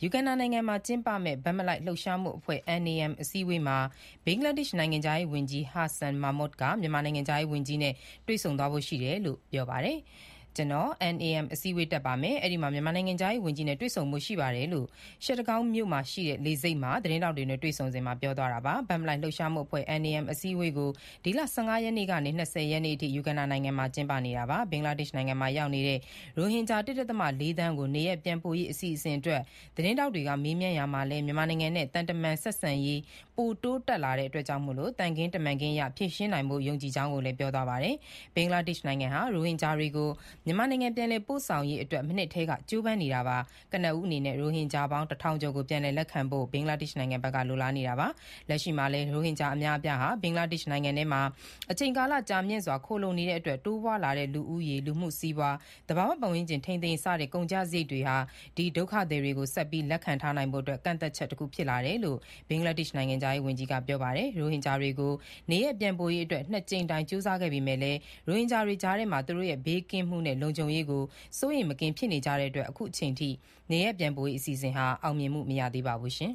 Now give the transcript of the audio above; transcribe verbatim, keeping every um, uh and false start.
ယူဂန်ဒါနိုင်ငံမှာကျင်းပမယ့်ဘက်မလိုက်လှုပ်ရှားမှုအဖွဲ့ အန် အေ အမ် အစည်းအဝေးမှာဘင်္ဂလားဒေ့ရှ်နိုင်ငံခြားရေးဝန်ကြီး ဟာဆန်မာမွတ်ကမြန်မာနိုင်ငံခြားရေးဝန်ကြီးနဲ့တွေ့ဆုံသွားဖို့ရှိတယ်လို့ပြောပါတယ်။ ကျွန်တော် အန် အေ အမ် အစည်းအဝေးတက်ပါမယ်။ အဲဒီမှာမြန်မာနိုင်ငံခြားရေးဝန်ကြီးနဲ့တွေ့ဆုံဖို့ရှိပါတယ်လို့ရှစ်တကောင်းမြို့မှာရှိတဲ့လေဆိပ်မှာသတင်းထောက်တွေနဲ့တွေ့ဆုံစဉ်မှာပြောသွားတာပါ။ ဘက်မလိုက်လှုပ်ရှားမှုအဖွဲ့ အန် အေ အမ် အစည်းအဝေးကိုဒီလ ၁၅ ရက်နေ့ကနေ ၂၀ ရက်နေ့အထိယူဂန်ဒါနိုင်ငံမှာကျင်းပနေတာပါ။ ဘင်္ဂလားဒေ့ရှ်နိုင်ငံမှာရောက်နေတဲ့ရိုဟင်ဂျာ ၁.၄ သန်းကိုနေရပ်ပြန်ပို့ရေးအစီအစဉ်အတွက်သတင်းထောက်တွေကမေးမြန်းရာမှာလည်းမြန်မာနိုင်ငံနဲ့သံတမန်ဆက်ဆံရေးပိုတိုးတက်လာတဲ့အတွက်ကြောင့်သံခင်းတမန်ခင်းအရဖြေရှင်းနိုင်ဖို့ယုံကြည်ကြောင်းလည်းပြောသွားပါတယ်။ ဘင်္ဂလားဒေ့ရှ်နိုင်ငံဟာရိုဟင်ဂျာတွေကိုမြန်မာနိုင်ငံပြန်လည်ပို့ဆောင်ရေးအတွက်မနှစ်ထဲကကြိုးပမ်းနေတာပါ။ ကနဦးအနေနဲ့ရိုဟင်ဂျာပေါင်း တစ်ထောင်ကျော်ကိုပြန်လည်လက်ခံဖို့ဘင်္ဂလားဒေ့ရှ်နိုင်ငံဘက်ကလိုလားနေတာပါ။ လက်ရှိမှာလည်းရိုဟင်ဂျာအများအပြားဟာဘင်္ဂလားဒေ့ရှ်နိုင်ငံထဲမှာအချိန်ကာလကြာမြင့်စွာခိုလှုံနေတဲ့အတွက်တိုးပွားလာတဲ့လူဦးရေလူမှုစီးပွားသဘာဝပတ်ဝန်းကျင်ထိန်းသိမ်းရေးစတဲ့ကုန်ကျစရိတ်တွေဟာဒီဒုက္ခသည်တွေကိုဆက်ပြီးလက်ခံထားနိုင်ဖို့ကန့်သတ်ချက်တခုဖြစ်လာတယ်လို့ဘင်္ဂလားဒေ့ရှ်နိုင်ငံခြားရေးဝန်ကြီးကပြောပါတယ်။ ရိုဟင်ဂျာတွေကိုနေရပ်ပြန်ပို့ရေးအတွက်နှစ်ကြိမ်တိုင်ကြိုးစားခဲ့ပေမဲ့လည်းရိုဟင်ဂျာတွေကြားထဲမှာသူတို့ရဲ့ဘေးကင်းမှုနဲ့လုံခြုံရေးကိုစိုးရိမ်မကင်းဖြစ်နေကြတဲ့အတွက်အခုချိန်ထိနေရပ်ပြန်ပို့ရေးအစီအစဉ်ဟာအောင်မြင်မှုမရသေးပါဘူး။